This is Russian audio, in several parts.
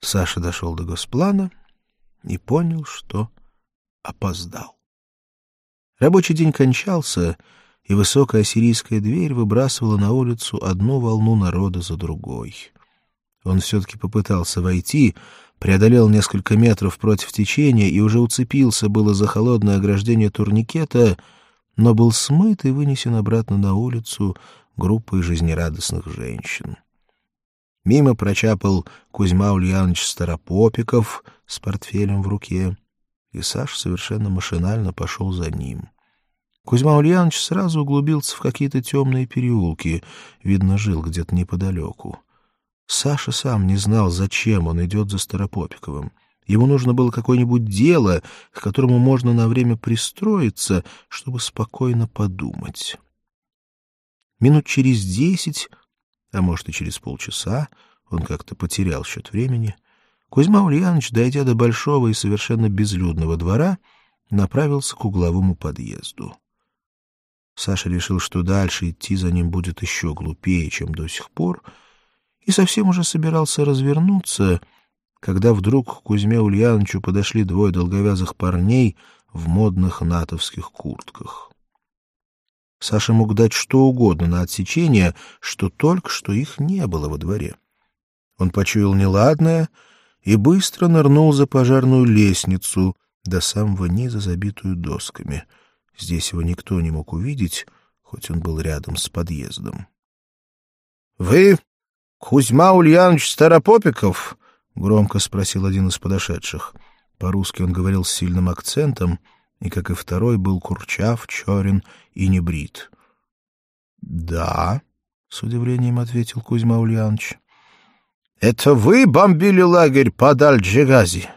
Саша дошел до госплана и понял, что опоздал. Рабочий день кончался, и высокая ассирийская дверь выбрасывала на улицу одну волну народа за другой. Он все-таки попытался войти, преодолел несколько метров против течения и уже уцепился было за холодное ограждение турникета, но был смыт и вынесен обратно на улицу группой жизнерадостных женщин. Мимо прочапал Кузьма Ульянович Старопопиков с портфелем в руке, и Саша совершенно машинально пошел за ним. Кузьма Ульянович сразу углубился в какие-то темные переулки, видно, жил где-то неподалеку. Саша сам не знал, зачем он идет за Старопопиковым. Ему нужно было какое-нибудь дело, к которому можно на время пристроиться, чтобы спокойно подумать. Минут через 10, а может и через полчаса, он как-то потерял счет времени, Кузьма Ульянович, дойдя до большого и совершенно безлюдного двора, направился к угловому подъезду. Саша решил, что дальше идти за ним будет еще глупее, чем до сих пор, и совсем уже собирался развернуться, когда вдруг к Кузьме Ульяновичу подошли двое долговязых парней в модных натовских куртках. Саша мог дать что угодно на отсечение, что только что их не было во дворе. Он почуял неладное и быстро нырнул за пожарную лестницу, до самого низа, забитую досками. Здесь его никто не мог увидеть, хоть он был рядом с подъездом. — Вы Кузьма Ульянович Старопопиков? — громко спросил один из подошедших. По-русски он говорил с сильным акцентом, и, как и второй, был курчав, черен и небрит. — Да, — с удивлением ответил Кузьма Ульянович. — Это вы бомбили лагерь под Аль-Джигази?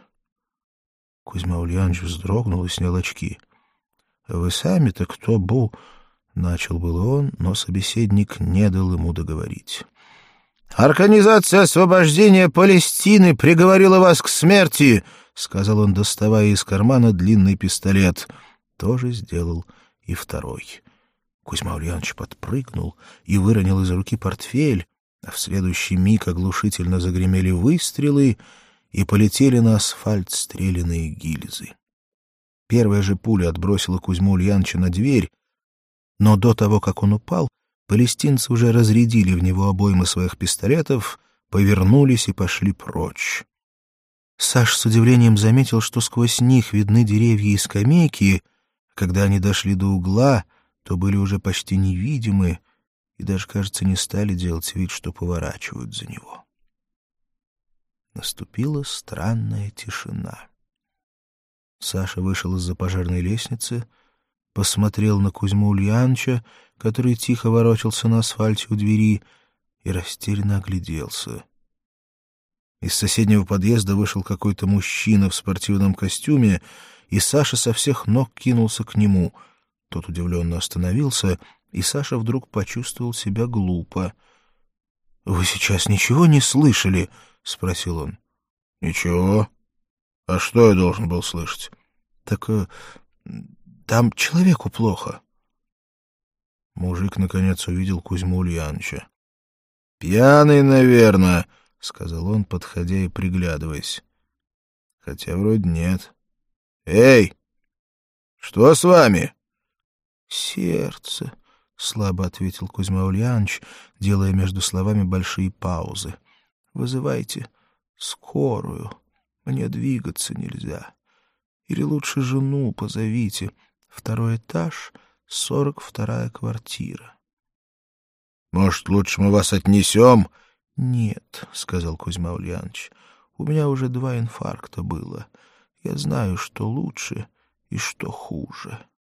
Кузьма Ульянович вздрогнул и снял очки. — Вы сами-то кто бу? — начал было он, но собеседник не дал ему договорить. — Организация освобождения Палестины приговорила вас к смерти, — сказал он, доставая из кармана длинный пистолет. Тоже сделал и второй. Кузьма Ульянович подпрыгнул и выронил из руки портфель, а в следующий миг оглушительно загремели выстрелы и полетели на асфальт стрелянные гильзы. Первая же пуля отбросила Кузьму Ульяновича на дверь, но до того, как он упал, палестинцы уже разрядили в него обоймы своих пистолетов, повернулись и пошли прочь. Саш с удивлением заметил, что сквозь них видны деревья и скамейки. Когда они дошли до угла, то были уже почти невидимы и даже, кажется, не стали делать вид, что поворачивают за него. Наступила странная тишина. Саша вышел из-за пожарной лестницы, посмотрел на Кузьму Ульяновича, который тихо ворочался на асфальте у двери, и растерянно огляделся. Из соседнего подъезда вышел какой-то мужчина в спортивном костюме, и Саша со всех ног кинулся к нему. Тот удивленно остановился, и Саша вдруг почувствовал себя глупо. — Вы сейчас ничего не слышали? — спросил он. — Ничего. А что я должен был слышать? — Так там человеку плохо. Мужик наконец увидел Кузьму Ульяновича. — Пьяный, наверное, — сказал он, подходя и приглядываясь. — Хотя вроде нет. — Эй! Что с вами? — Сердце, — слабо ответил Кузьма Ульянович, делая между словами большие паузы. — Вызывайте скорую. Мне двигаться нельзя. Или лучше жену позовите. 2-й этаж, 42-я квартира. — Может, лучше мы вас отнесем? — Нет, — сказал Кузьма Ульянович, — у меня уже 2 инфаркта было. Я знаю, что лучше и что хуже.